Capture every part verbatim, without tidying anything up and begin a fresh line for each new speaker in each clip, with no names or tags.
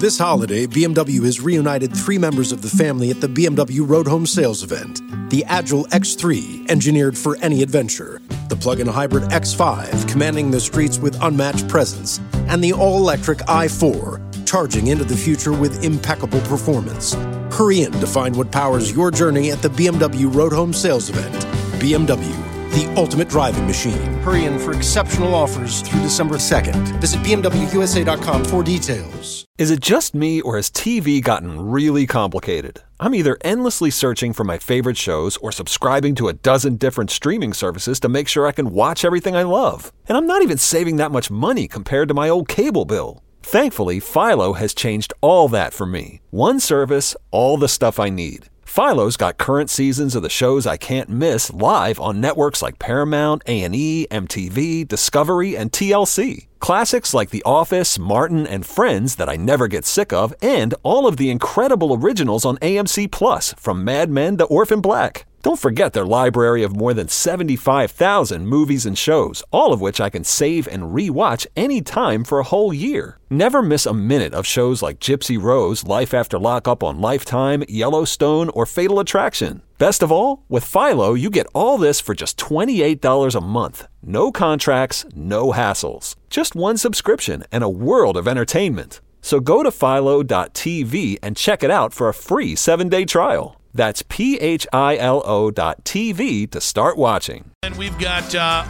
This holiday, B M W has reunited three members of the family at the B M W Road Home Sales event. The Agile X three, engineered for any adventure. The plug-in hybrid X five, commanding the streets with unmatched presence. And the all-electric i four, charging into the future with impeccable performance. Hurry in to find what powers your journey at the B M W Road Home Sales event. B M W, the ultimate driving machine. Hurry in for exceptional offers through December second. Visit B M W U S A dot com for details.
Is it just me, or has T V gotten really complicated? I'm either endlessly searching for my favorite shows or subscribing to a dozen different streaming services to make sure I can watch everything I love. And I'm not even saving that much money compared to my old cable bill. Thankfully, Philo has changed all that for me. One service, all the stuff I need. Philo's got current seasons of the shows I can't miss live on networks like Paramount, A and E, M T V, Discovery, and T L C. Classics like The Office, Martin, and Friends that I never get sick of, and all of the incredible originals on A M C Plus, from Mad Men to Orphan Black. Don't forget their library of more than seventy-five thousand movies and shows, all of which I can save and re-watch anytime for a whole year. Never miss a minute of shows like Gypsy Rose, Life After Lockup on Lifetime, Yellowstone, or Fatal Attraction. Best of all, with Philo, you get all this for just twenty-eight dollars a month. No contracts, no hassles. Just one subscription and a world of entertainment. So go to philo dot t v and check it out for a free seven-day trial. That's P H I L O dot T V to start watching.
And we've got uh,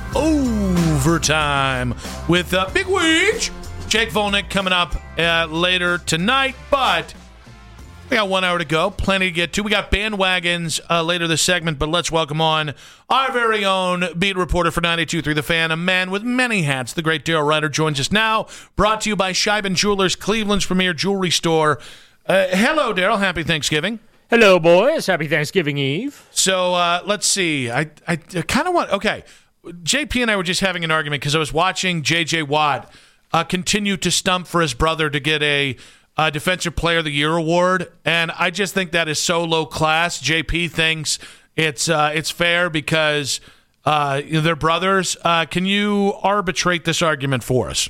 overtime with uh, Big Weege. Jake Volnick coming up uh, later tonight, but we got one hour to go. Plenty to get to. We got bandwagons uh, later this segment, but let's welcome on our very own beat reporter for ninety-two point three The Fan, a man with many hats. The great Daryl Ryder joins us now, brought to you by Scheiben Jewelers, Cleveland's premier jewelry store. Uh, hello, Daryl. Happy Thanksgiving.
Hello, boys. Happy Thanksgiving Eve.
So uh, let's see. I, I, I kind of want – okay. J P and I were just having an argument because I was watching J J. Watt uh, continue to stump for his brother to get a uh, Defensive Player of the Year award, and I just think that is so low class. J P thinks it's uh, it's fair because uh, they're brothers. Uh, can you arbitrate this argument for us?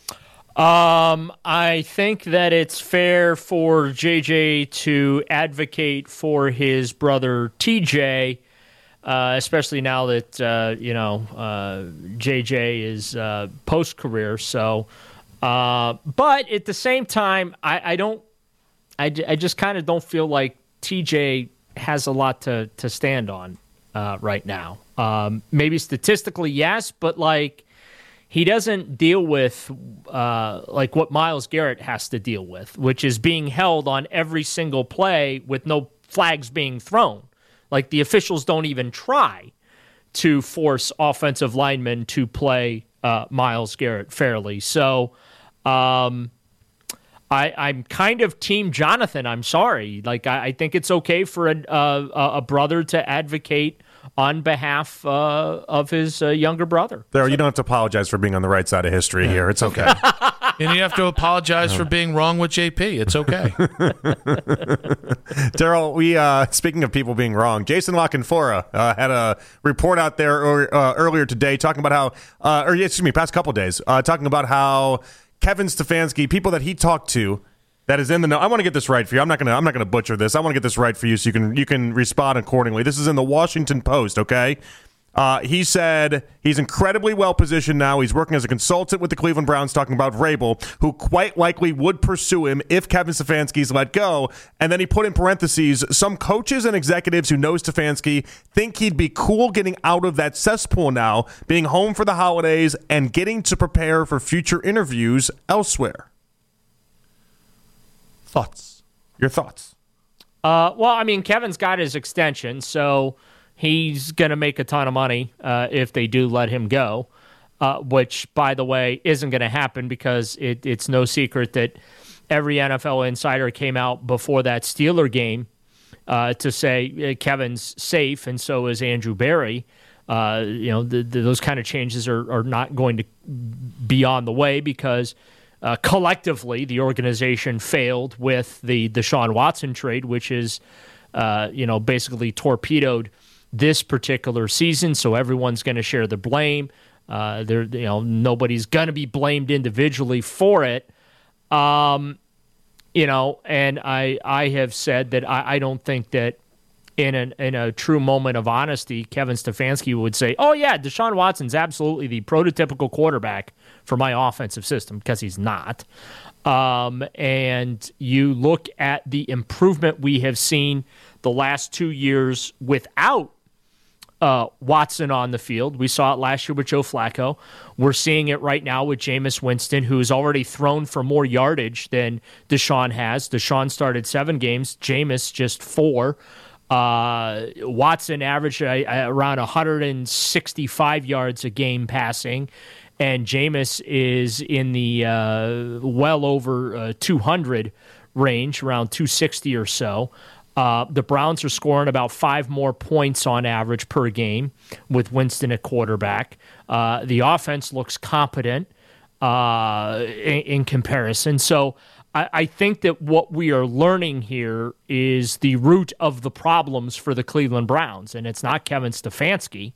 Um, I think that it's fair for J J to advocate for his brother T J, uh, especially now that, uh, you know, uh, J J is uh, post-career. So, uh, but at the same time, I, I don't, I, I just kind of don't feel like T J has a lot to, to stand on uh, right now. Um, maybe statistically, yes, but like, he doesn't deal with uh, like what Myles Garrett has to deal with, which is being held on every single play with no flags being thrown. Like the officials don't even try to force offensive linemen to play uh, Myles Garrett fairly. So um, I, I'm kind of Team Jonathan. I'm sorry. Like I, I think it's okay for a, a, a brother to advocate on behalf uh, of his uh, younger brother.
There, you don't have to apologize for being on the right side of history yeah. here. It's okay.
And you have to apologize for being wrong with J P. It's okay.
Daryl, we uh, speaking of people being wrong, Jason La Canfora uh, had a report out there or, uh, earlier today talking about how, uh, or excuse me, past couple days, uh, talking about how Kevin Stefanski, people that he talked to, that is in the know. I want to get this right for you. I'm not gonna. I'm not gonna butcher this. I want to get this right for you, so you can you can respond accordingly. This is in the Washington Post. Okay. Uh, he said he's incredibly well positioned now. He's working as a consultant with the Cleveland Browns, talking about Vrabel, who quite likely would pursue him if Kevin Stefanski's let go. And then he put in parentheses, some coaches and executives who know Stefanski think he'd be cool getting out of that cesspool now, being home for the holidays and getting to prepare for future interviews elsewhere. Thoughts? Your thoughts?
Uh, well, I mean, Kevin's got his extension, so he's going to make a ton of money uh, if they do let him go, uh, which, by the way, isn't going to happen because it, it's no secret that every N F L insider came out before that Steeler game uh, to say Kevin's safe, and so is Andrew Berry. Uh, you know, the, the, those kind of changes are, are not going to be on the way because Uh, collectively, the organization failed with the Deshaun Watson trade, which is, uh, you know, basically torpedoed this particular season. So everyone's going to share the blame. Uh, there, you know, nobody's going to be blamed individually for it. Um, You know, and I I have said that I, I don't think that in an in a true moment of honesty, Kevin Stefanski would say, "Oh yeah, Deshaun Watson's absolutely the prototypical quarterback for my offensive system," because he's not. Um, and you look at the improvement we have seen the last two years without Uh, Watson on the field. We saw it last year with Joe Flacco. We're seeing it right now with Jameis Winston, who has already thrown for more yardage than Deshaun has. Deshaun started seven games, Jameis just four. Uh, Watson averaged uh, around one hundred sixty-five yards a game passing, and Jameis is in the uh, well over uh, two hundred range, around two sixty or so. Uh, the Browns are scoring about five more points on average per game with Winston at quarterback. Uh, the offense looks competent uh, in, in comparison. So I, I think that what we are learning here is the root of the problems for the Cleveland Browns. And it's not Kevin Stefanski.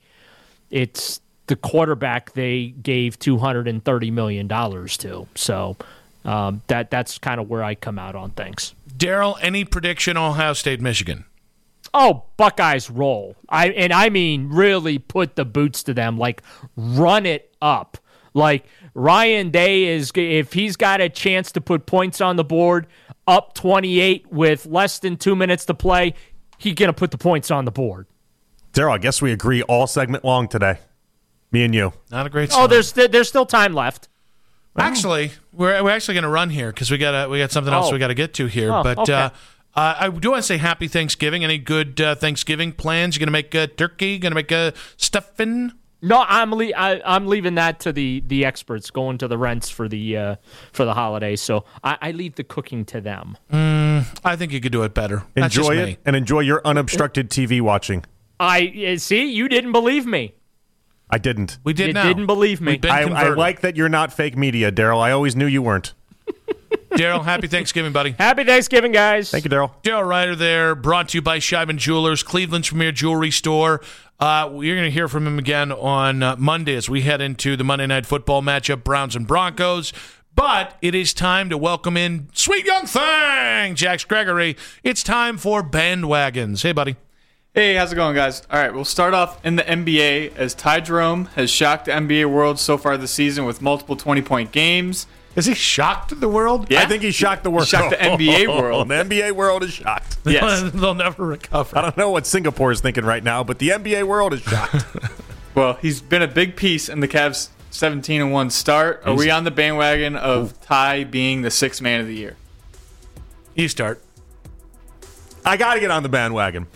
It's the quarterback they gave two hundred thirty million dollars to. So um, that that's kind of where I come out on things.
Daryl, any prediction on Ohio State, Michigan?
Oh, Buckeyes roll. I and I mean really put the boots to them, like run it up. Like Ryan Day is, if he's got a chance to put points on the board, up twenty-eight with less than two minutes to play, he's going to put the points on the board.
Daryl, I guess we agree all segment long today. Me and you.
Not a great
start. Oh, there's there's still time left.
Actually, we're we're actually going to run here because we got we got something else
oh.
we got to get to here.
Oh,
but
okay.
uh, uh, I do want to say Happy Thanksgiving. Any good uh, Thanksgiving plans? You going to make a turkey? Going to make a stuffing?
No, I'm le- I, I'm leaving that to the, the experts, going to the rents for the uh, for the holidays. So I, I leave the cooking to them.
Mm, I think you could do it better. That's
enjoy
just
it
me.
and enjoy your unobstructed T V watching.
I see. You didn't believe me.
I didn't.
We did
you
now.
didn't believe me.
I, I like that you're not fake media, Daryl. I always knew you weren't.
Daryl, happy Thanksgiving, buddy.
Happy Thanksgiving, guys.
Thank you, Daryl.
Daryl Ryder there, brought to you by Scheiben Jewelers, Cleveland's premier jewelry store. Uh, you're going to hear from him again on uh, Monday as we head into the Monday Night Football matchup, Browns and Broncos. But it is time to welcome in sweet young thing, Jax Gregory. It's time for bandwagons. Hey, buddy.
Hey, how's it going, guys? All right, we'll start off in the N B A as Ty Jerome has shocked the N B A world so far this season with multiple twenty-point games.
Is he shocked the world?
Yeah.
I think he shocked the world.
He shocked the N B A world.
The N B A world is shocked.
Yes.
They'll never recover.
I don't know what Singapore is thinking right now, but the N B A world is shocked.
Well, he's been a big piece in the Cavs' seventeen and one start. Are we on the bandwagon of Ooh. Ty being the sixth man of the year?
You start.
I got to get on the bandwagon.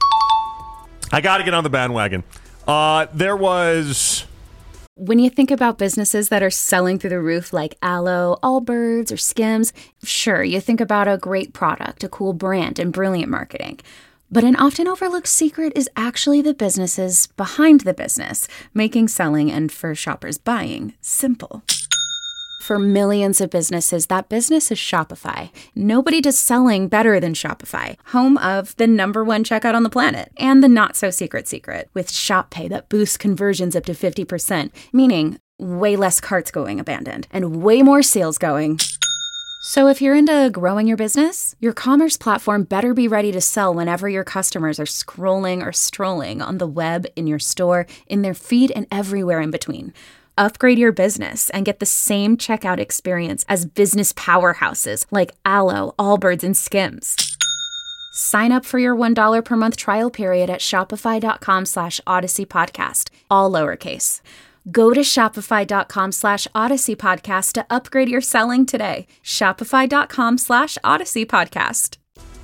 I got to get on the bandwagon. Uh, there was...
When you think about businesses that are selling through the roof like Aloe, Allbirds, or Skims, sure, you think about a great product, a cool brand, and brilliant marketing. But an often overlooked secret is actually the businesses behind the business, making selling and for shoppers buying simple. For millions of businesses, that business is Shopify. Nobody does selling better than Shopify, home of the number one checkout on the planet, and the not-so-secret secret, with Shop Pay that boosts conversions up to fifty percent, meaning way less carts going abandoned, and way more sales going. So if you're into growing your business, your commerce platform better be ready to sell whenever your customers are scrolling or strolling on the web, in your store, in their feed, and everywhere in between. Upgrade your business and get the same checkout experience as business powerhouses like Aloe, Allbirds, and Skims. Sign up for your one dollar per month trial period at shopify.com slash Odyssey Podcast, all lowercase. Go to shopify.com slash Odyssey Podcast to upgrade your selling today. Shopify.com slash Odyssey Podcast.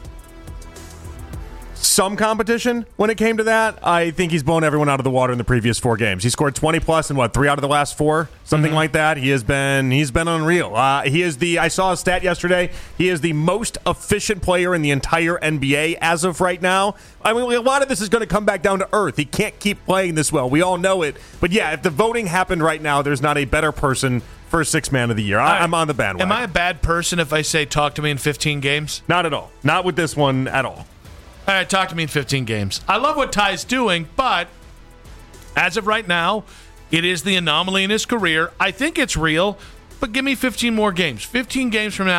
Some competition when it came to that. I think he's blown everyone out of the water in the previous four games. He scored twenty plus in what, three out of the last four, something mm-hmm. like that. He has been he's been unreal. Uh, he is the I saw a stat yesterday. He is the most efficient player in the entire N B A as of right now. I mean, a lot of this is going to come back down to earth. He can't keep playing this well. We all know it. But yeah, if the voting happened right now, there's not a better person for six man of the year. I, I'm on the bandwagon.
Am I a bad person if I say talk to me in fifteen games?
Not at all. Not with this one at all.
All right, talk to me in fifteen games. I love what Ty's doing, but as of right now, it is the anomaly in his career. I think it's real, but give me fifteen more games. fifteen games from now,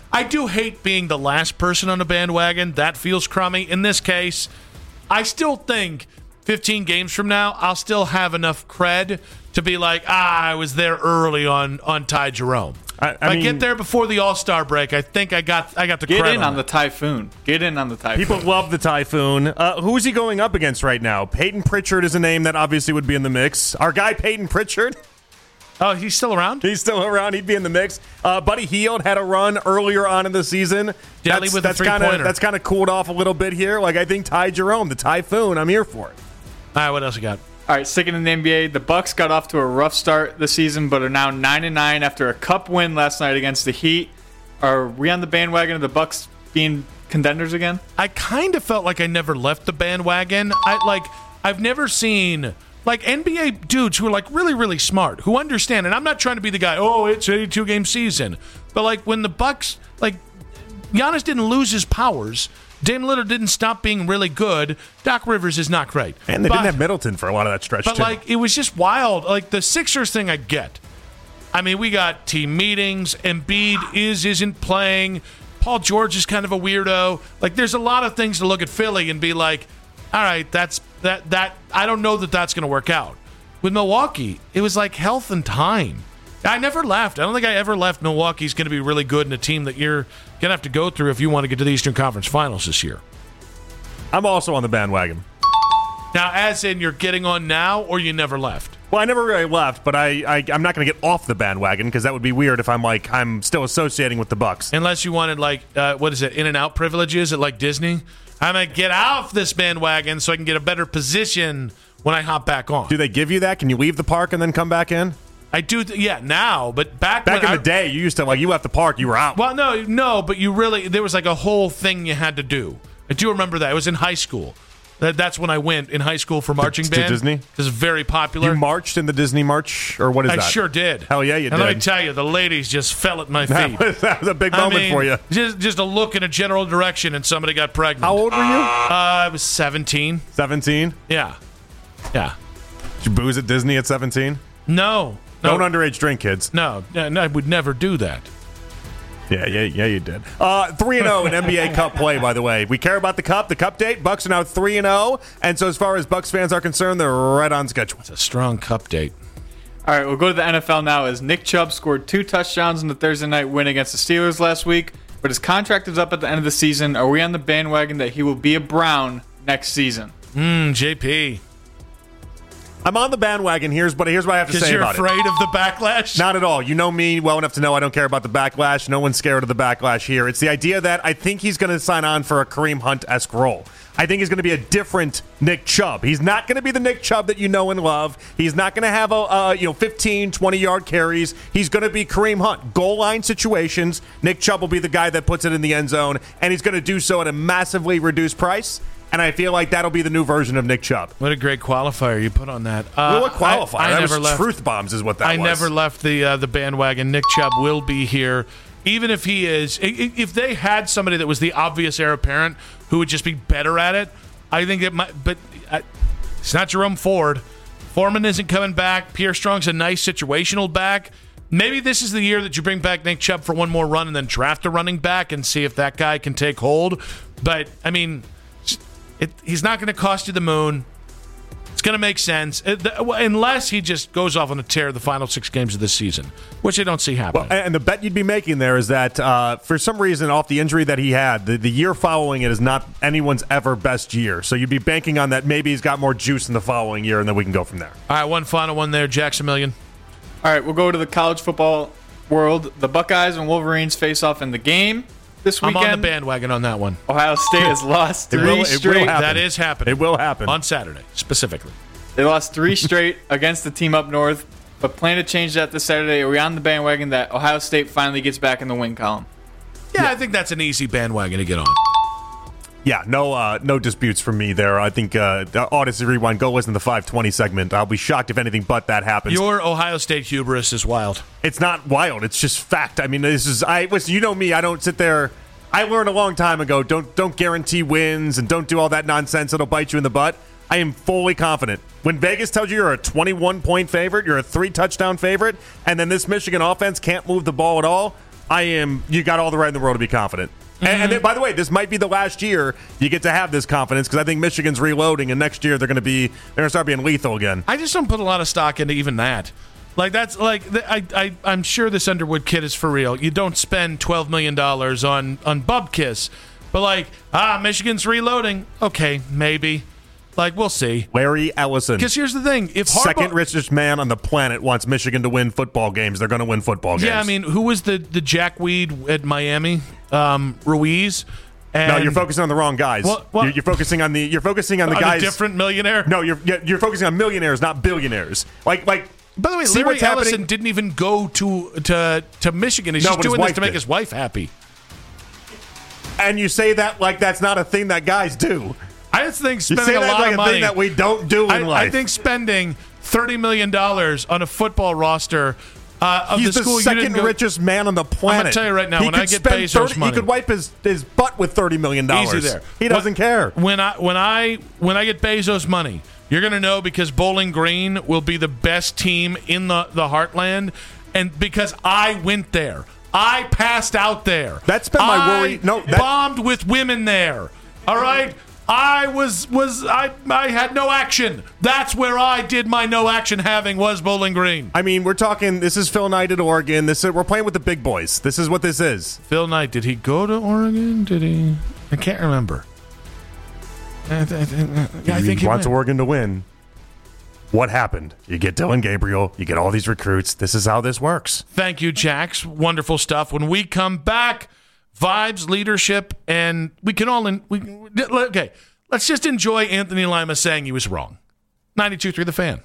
I do hate being the last person on the bandwagon. That feels crummy. In this case, I still think fifteen games from now, I'll still have enough cred to be like, ah, I was there early on on Ty Jerome.
I, I
if I
mean,
get there before the All-Star break, I think I got I got the
Get
cred
in
on,
on the Typhoon. Get in on the Typhoon.
People love the Typhoon. Uh, who is he going up against right now? Peyton Pritchard is a name that obviously would be in the mix. Our guy Peyton Pritchard.
Oh, he's still around?
He's still around. He'd be in the mix. Uh, Buddy Hield had a run earlier on in the season.
Deli
That's,
with
that's
a
kind
three-pointer.
of that's kind of cooled off a little bit here. Like I think Ty Jerome, the Typhoon, I'm here for it.
All right, what else you got?
All right, sticking in the N B A, the Bucks got off to a rough start this season, but are now nine and nine after a cup win last night against the Heat. Are we on the bandwagon of the Bucks being contenders again?
I kind of felt like I never left the bandwagon. I like I've never seen like N B A dudes who are like really really smart, who understand. And I'm not trying to be the guy, "Oh, it's an eighty-two game season." But like when the Bucks, like Giannis didn't lose his powers, Dame Lillard didn't stop being really good. Doc Rivers is not great.
And they
but,
didn't have Middleton for a lot of that stretch
But
too.
like it was just wild. Like the Sixers thing I get. I mean, we got team meetings. Embiid is, isn't playing. Paul George is kind of a weirdo. Like, there's a lot of things to look at Philly and be like, all right, that's that, that, I don't know that that's going to work out. With Milwaukee, it was like health and time. I never left. I don't think I ever left Milwaukee's going to be really good in a team that you're going to have to go through if you want to get to the Eastern Conference Finals this year.
I'm also on the bandwagon.
Now, as in you're getting on now or you never left?
Well, I never really left, but I, I I'm not going to get off the bandwagon because that would be weird if I'm like I'm still associating with the Bucks.
Unless you wanted like uh, what is it, in and out privileges at like Disney? I'm gonna get off this bandwagon so I can get a better position when I hop back on.
Do they give you that? Can you leave the park and then come back in?
I do, th- yeah. Now, but back
Back
when
in
I,
the day, you used to like you left the park, you were out.
Well, no, no, but you really there was like a whole thing you had to do. I do remember that. It was in high school. That, that's when I went in high school for marching
to
band.
Disney?
Because it's very popular.
You marched in the Disney March, or what is
I
that?
sure did.
Hell yeah, you
and
did.
let me tell you, the ladies just fell at my feet.
That was, that was a big
I
moment
mean,
for you.
Just, just a look in a general direction, and somebody got pregnant.
How old were you?
Uh, I was seventeen.
seventeen?
Yeah. Yeah.
Did you booze at Disney at seventeen?
No. No.
Don't underage drink, kids.
No, no, I would never do that.
Yeah, yeah, yeah, you did. Uh, three and zero in N B A Cup play, by the way. We care about the Cup, the Cup date. Bucks are now three and zero, and so as far as Bucks fans are concerned, they're right on schedule.
It's a strong Cup date.
All right, we'll go to the N F L now as Nick Chubb scored two touchdowns in the Thursday night win against the Steelers last week, but his contract is up at the end of the season. Are we on the bandwagon that he will be a Brown next season?
Hmm, J P.
I'm on the bandwagon. Here's but here's what I have to
Because
say
you're
about it.
afraid of the backlash?
Not at all. You know me well enough to know I don't care about the backlash. No one's scared of the backlash here. It's the idea that I think he's going to sign on for a Kareem Hunt-esque role. I think he's going to be a different Nick Chubb. He's not going to be the Nick Chubb that you know and love. He's not going to have a uh, you know fifteen, twenty-yard carries. He's going to be Kareem Hunt. Goal line situations, Nick Chubb will be the guy that puts it in the end zone, and he's going to do so at a massively reduced price. And I feel like that'll be the new version of Nick Chubb.
What a great qualifier you put on that. Uh,
Well, what qualifier?
I, I
that
never
was
left.
truth bombs is what that
I
was.
never left the uh, the bandwagon. Nick Chubb will be here, even if he is. i- If they had somebody that was the obvious heir apparent who would just be better at it, I think it might. But uh, it's not Jerome Ford. Foreman isn't coming back. Pierre Strong's a nice situational back. Maybe this is the year that you bring back Nick Chubb for one more run and then draft a running back and see if that guy can take hold. But I mean. It, he's not going to cost you the moon. It's going to make sense. It, the, well, unless he just goes off on a tear the final six games of this season, which I don't see happening.
Well, and the bet you'd be making there is that uh, for some reason, off the injury that he had, the, the year following it is not anyone's ever best year. So you'd be banking on that maybe he's got more juice in the following year, and then we can go from there.
All right, one final one there, Jackson Million.
All right, we'll go to the college football world. The Buckeyes and Wolverines face off in the game this
I'm
weekend.
on the bandwagon on that one.
Ohio State has lost
It
three
will- it will
straight.
happen.
That is happening.
It will happen.
On Saturday, specifically.
They lost three straight against the team up north, but plan to change that this Saturday. Are we on the bandwagon that Ohio State finally gets back in the win column?
Yeah, I think that's an easy bandwagon to get on.
Yeah, no uh, no disputes from me there. I think uh, the Odyssey Rewind, go listen to the five twenty segment. I'll be shocked if anything but that happens.
Your Ohio State hubris is wild.
It's not wild. It's just fact. I mean, this is I listen. You know me. I don't sit there. I learned a long time ago. Don't don't guarantee wins and don't do all that nonsense. It'll bite you in the butt. I am fully confident. When Vegas tells you you're a twenty-one point favorite, you're a three touchdown favorite, and then this Michigan offense can't move the ball at all. I am. You got all the right in the world to be confident. Mm-hmm. And, and then, by the way, this might be the last year you get to have this confidence because I think Michigan's reloading, and next year they're going to be they're going to start being lethal again.
I just don't put a lot of stock into even that. Like that's like I I I'm sure this Underwood kid is for real. You don't spend twelve million dollars on on Bubkiss, but like ah Michigan's reloading. Okay, maybe. Like, we'll see.
Larry Ellison.
Because here's the thing. If Harbaugh,
second richest man on the planet wants Michigan to win football games, they're going to win football games.
Yeah, I mean, who was the, the jackweed at Miami? Um, Ruiz? And,
no, you're focusing on the wrong guys.
Well, well,
you're, you're focusing on the you're focusing on the
on
guys.
A different millionaire?
No, you're you're focusing on millionaires, not billionaires. Like like
By the way,
see
Larry
what's
Ellison
happening?
didn't even go to to, to Michigan. He's
No,
just
but his
doing this
wife
to make
did.
his wife happy.
And you say that like that's not a thing that guys do.
I just think
You
spending
say
a
that
lot
like
of
a
money.
thing that we don't do in
I,
life.
I think spending thirty million dollars on a football roster uh, of
He's
the school
the
you
second
didn't go,
richest man on the planet.
I'm gonna tell you right now,
He
when I
could
get
spend
Bezos
thirty
money-
he could wipe his, his butt with thirty million dollars.
Easy there.
He doesn't
when,
care.
When I when I when I get Bezos money, you're gonna know because Bowling Green will be the best team in the, the Heartland, and because I went there. I passed out there.
That's been my
I
worry. No, that-
bombed with women there. All right. I was was I I had no action. That's where I did my no action having was Bowling Green.
I mean, we're talking. This is Phil Knight at Oregon. This is, we're playing with the big boys. This is what this is.
Phil Knight, did he go to Oregon? Did he? I can't remember. I, th- I, th- yeah, I think
he
he
wants
went.
Oregon to win. What happened? You get Dylan Gabriel. You get all these recruits. This is how this works.
Thank you, Jax. Wonderful stuff. When we come back, vibes, leadership, and we can all in. We okay. Let's just enjoy Anthony Lima saying he was wrong. ninety-two point three The Fan.